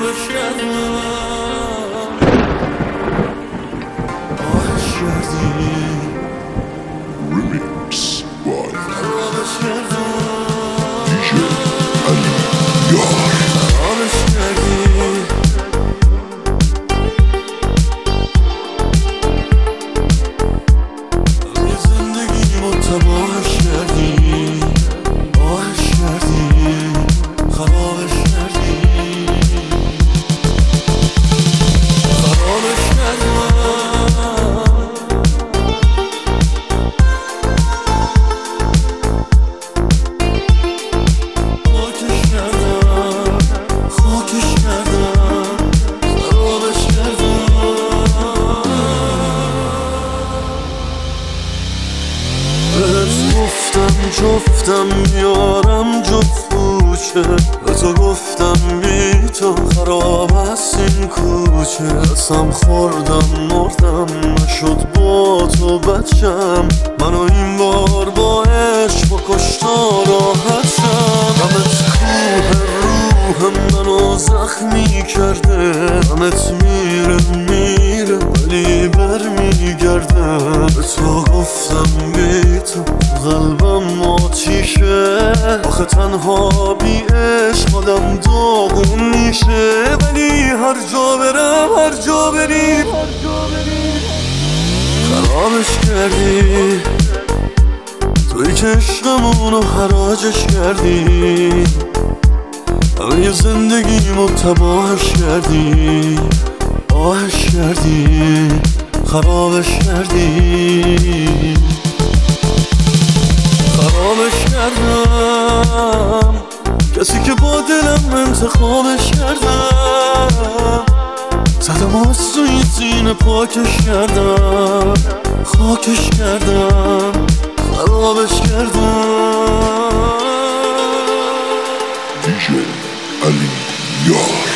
خرابش کردم، آهش کردی Remix by خرابش کردم، DJ Ali Yar. خرابش کردی همه زندگیمو تباهش کردی، آهش کردی خرابش کردی، خرابش کردم، خاکش کردم، خاکش کردم، خرابش کردم. بهت گفتم جفتم میارم جفت کوچه، به تو گفتم بی تو خراب است این کوچه. قسم خوردم مردم نشد با تو بچم، منو این بار با عشق با کشتا راحت شم. غمت کوه روح منو زخمی کرده، غمت میره ولی برمیگرده. به تو گفتم بی تو قلبم آتیشه، آخه تنها بی عشق آدم داغون میشه. ولی هر جا برم هر جا بریم خرابش کردی، توی که عشقمونو حراجش کردی، همه زندگیمو تباهش کردی، آهش کردی خرابش کردی، خرابش کردم. کسی که با دلم انتخابش کردم، زدم از توی سینه پاکش کردم، خاکش کردم، خرابش کردم. DJ Ali Yar.